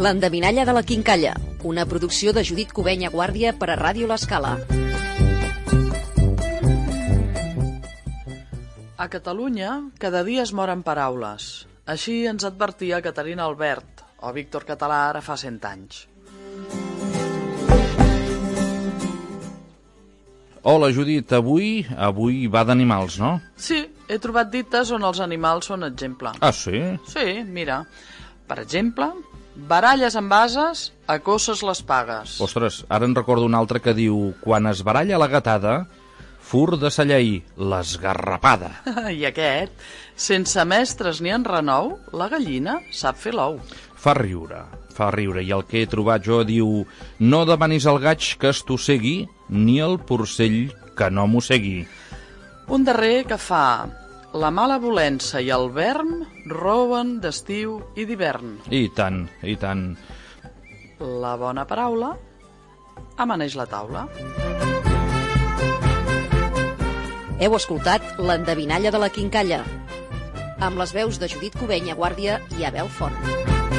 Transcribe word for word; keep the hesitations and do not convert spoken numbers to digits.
L'endevinalla de la quincalla, una producció de Judit Cubenya Guàrdia per a Ràdio L'Escala. A Catalunya, cada dia es moren paraules. Així ens advertia Caterina Albert o Víctor Català ara fa cent anys. Hola, Judit. Avui avui va d'animals, no? Sí, he trobat dites on els animals són exemple. Ah, sí? Sí, mira. Per exemple, baralles amb ases, a coces les pagues. Ostres, ara en recordo un altre que diu: quan es baralla la gatada, fur de cellaí, l'esgarrapada. I aquest, sense mestres ni enrenou, la gallina sap fer l'ou. Fa riure, fa riure. I el que he trobat jo diu: no demanis al gaig que estossegui, ni el porcell que no mossegui. Un darrer que fa: la mala volença i el verm roben d'estiu i d'hivern. I tant, i tant. La bona paraula amaneix la taula. Heu escoltat l'endevinalla de la quincalla, amb les veus de Judit Cubenya Guàrdia i Abel Font.